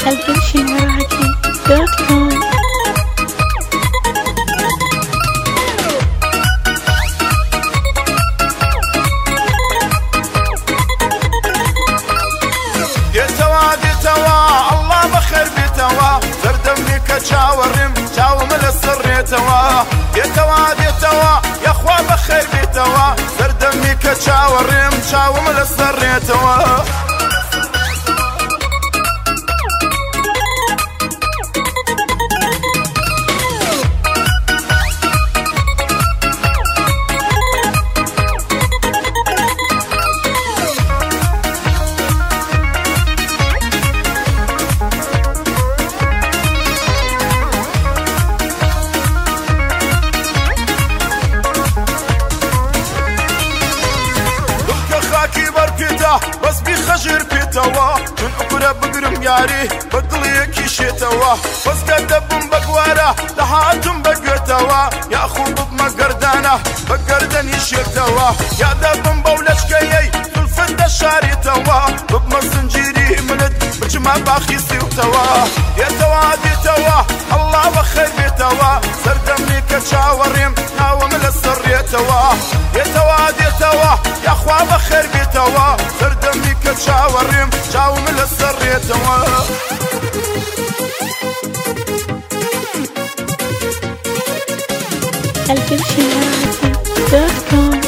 القرشمراكي.com. ديتوا الله بخير بيتوا زردمي كتشاورم شاوم للسر ديتوا يا اخوا بخير بيتوا زردمي كتشاورم شاوم للسر بس بخجر بيتوا من أقرب بقرم ياري بدليك شيتوا بس قدبم بقوارة لحاتم بقرتوا يا أخو بما قردانة بقردن يشيرتوا يا دبم بولش كيي في الفدة شاريتوا بما سنجيري ملد بجمع باخي سيوتوا ديتوا الله بخير بيتوا سردمني كتشاوريم ناوم للسر ديتوا يا أخوا بخير بيتوا سردمي كتشاوريم شاوم للسر القرشمراكي.com.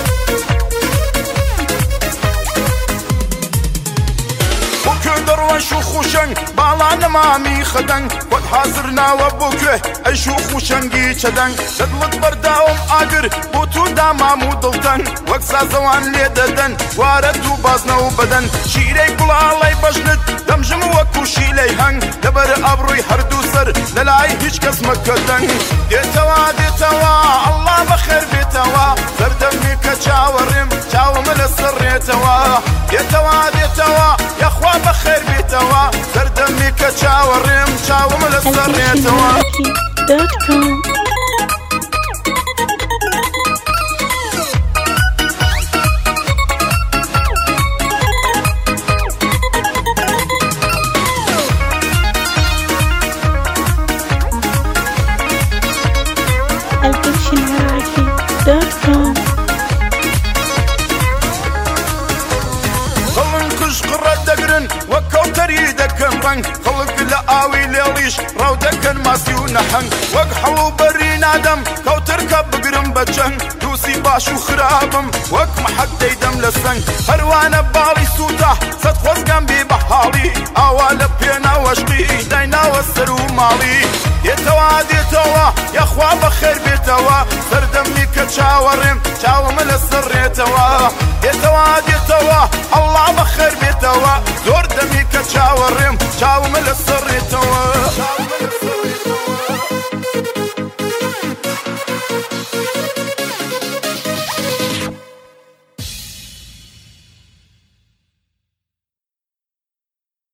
وكدر وشوخ وشن بالا مامي خدن قد حاضرنا وبوكه اي شوخ وشنقي شدن تدلت برداوم اقر بوتو داما مودلتن وكسا زوان ليددن واردو بازنا وبدن شيري كل الله بجند دمجم وكو شيلي هن دبر ابروي هردو سر للاي هيش كس مكدن ديتوا الله بخير بيتوا زردمي كتشاورم شاوم للسر ديتوا يا اخوا بخير بيتوا زردمي كتشاورم شاوم للسر القرشمراكي.com. القرشمراكي.com. دقرن وكوتر يدكن رنگ خلق لآوي ليليش راو دكن ماسيو نحن وق حلو بري نادم كوتر كبقرن بجن دوسي باشو خرابم وق محد ديدم لسن هروانا بالي سوتا ستخوز جنبي بحالي اوال بينا وشقي دينا وسرو مالي ديتوا يا اخوا بخير بيتوا سردمي كتشاورم شاوم للسر ديتوا الله بخير بيتوا زور دمي كتشاورم شاوم للسر